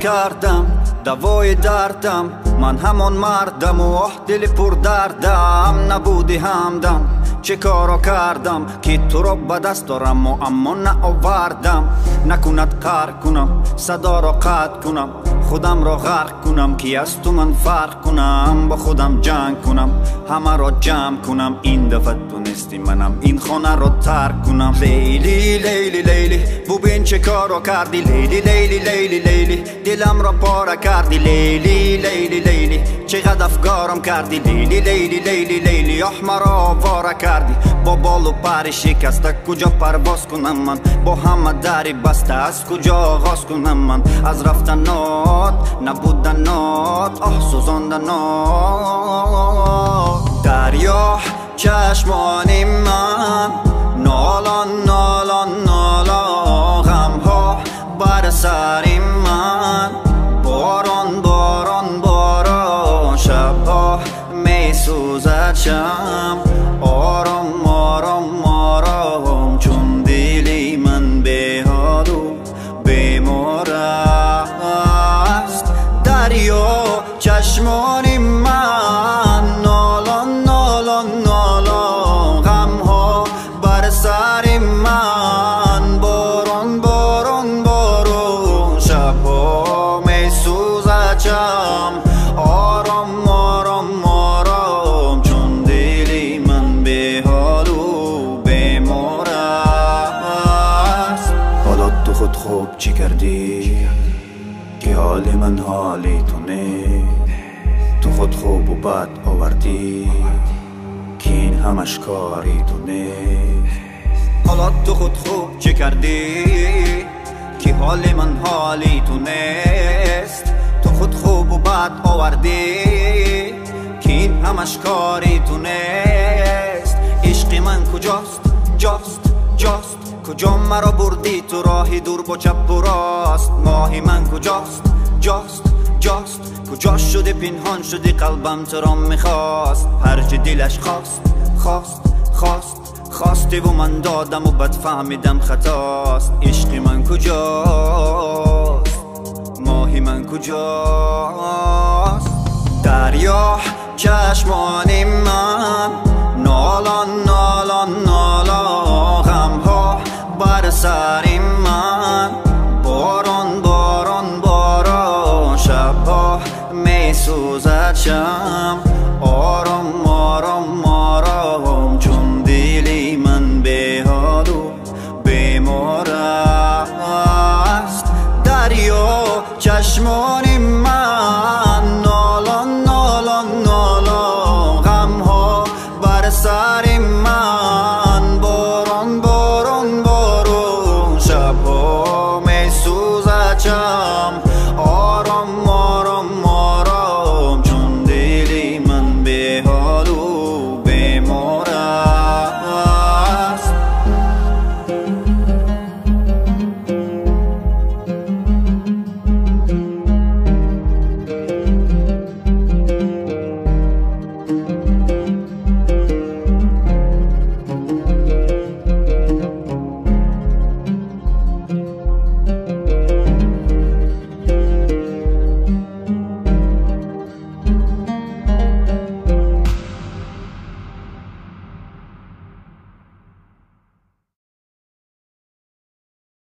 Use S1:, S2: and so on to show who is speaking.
S1: کردم دوای دردم، من همون مردم و دل پر دردم. نبودی همدم چه کارو کردم که تو رو به دست دارم و اما نآوردم. نکند کار کنم صدا رو قطع کنم، خودم رو غرق کنم که از تو من فرق کنم. با خودم جنگ کنم همه رو جمع کنم، این دفعه تو نیستی منم این خانه رو ترک کنم. لیلی لیلی لیلی ببین چه کارو کردی، لیلی لیلی لیلی لیلی دلم رو پاره کردی. لیلی لیلی لیلی چقدر افکارم کردی، لیلی لیلی لیلی لیلی احمر آواره کردی. با بال و پر شکسته کجا پرواز کنم من، با همه دری بسته از کجا آغاز کنم من. از رفتنات نبودنات آه سوزاندنات. دریا چشمان من نالان نالان نالان، غم ها بر سر من باران باران باران. شبها می سوزد شم آرام آرام آرام، چون دلی من به حال و بیمار است. دریا چشمان من نالان نالان نالان، غم ها بر سر من باران باران باران. شبها می سوزد شم آرام آرام آرام، چون دلی من به حال و بیمار است. حالا تو خود خوب چی کردی که حال من حالی تو نیست؟ تو خود خوب و بد آوردی که این همش کاری تو نیست. حالا تو خود خوب چی کردی که حال من حالی تو نیست؟ تو خود خوب و بد آوردی که این همش کاری تو نیست. عشق من کجاست جاست جاست، کجا مرا بردی تو راهی دور با چپ و راست. ماهی من کجاست جاست جاست، کجا شده پنهان شدی قلبم تو را میخواست. هرچی دلش خواست خواست خواست خواستی و من دادم و بد فهمیدم خطاست. عشق من کجاست ماهی من کجاست. دریا چشمان من نالان نالان نالان، غم ها بر سر من باران باران باران. شبها می سوزد شم آرام آرام آرام، چون دلی من به حال و بیمار است. دریا چشمان